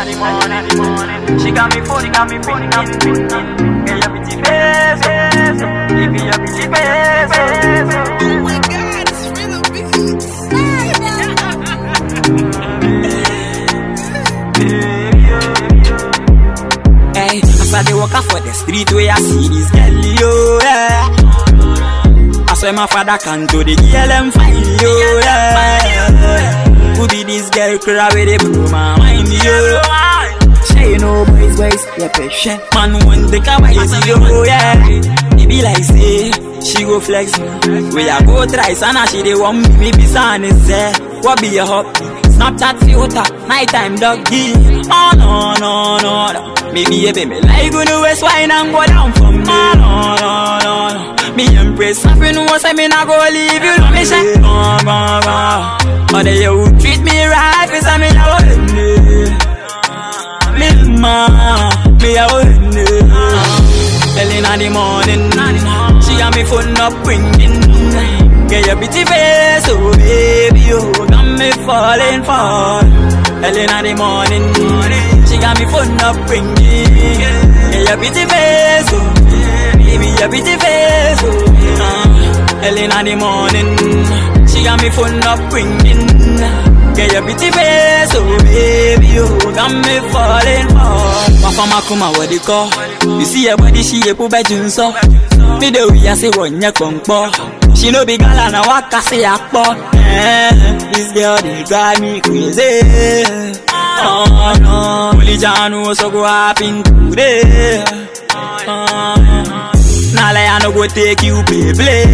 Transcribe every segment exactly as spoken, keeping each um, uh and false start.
the morning. She got me phone, got me phone, got me phone. Get your pretty face, give me your pretty face. Oh my God, it's Rhythm Beats. Hey, as I dey walk out for the street where I see this girl, yo, yeah. I swear my father can't do the girl and find yo, yeah. Who be this girl cry with the blow my mind, yo. She no boys, boys, yeah, patient. Man, one day come I see yo, yeah. It be like say, she go flex me. We a go try, sana she dey want me, me be son is there. What be your hop? Snap that filter, nighttime doggy. Oh no, no, no, no. Maybe a baby like gonna waste wine and go down for me. Oh no, no, no, no. Me embrace something who say me not go leave you. Let me say, go, go, go. But they you treat me right, cause I mean I wouldn't me ma, me I wouldn't early in the morning, she got me phone up ringing. Get your pretty face, oh baby, you got me falling for. Early in the morning, she got me phone up ringing. Get your pretty face, oh baby, your pretty face, oh. Uh, early in the morning, she got me phone up ringing. Get your pretty face, oh baby, you got me falling for. Papa Makuma, what they call? You see your body, she a put by Junso. Me the way I say one ya compo. She no big girl and I walk a say a pop. This girl they drive me crazy. Oh no, only John knows so go happen today. Uh, now like I no go take you baby.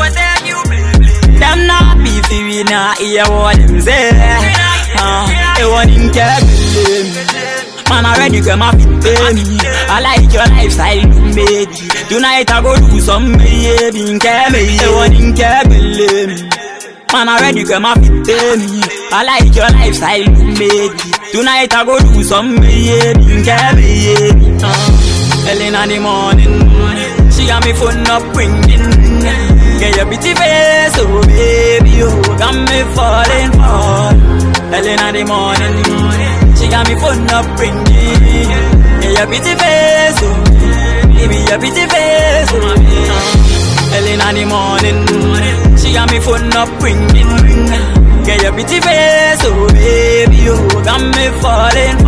Them not be free now, hear what them say. Uh, they want him care me. Man already come up with me. I like your lifestyle, baby. Tonight I go do some baby, care me. They want him care me. Man already come up with me. I like your lifestyle, baby. Tonight I go do some baby, care me. Uh, early in the morning, she got me phone up ringing. Get your pretty face, oh baby, you got me falling for. Early in the morning, she got me phone up ringing. Get your pretty face, oh baby, your pretty face, oh. Uh, early in the morning, she got me phone up ringing. Get your pretty face, oh baby, you got me falling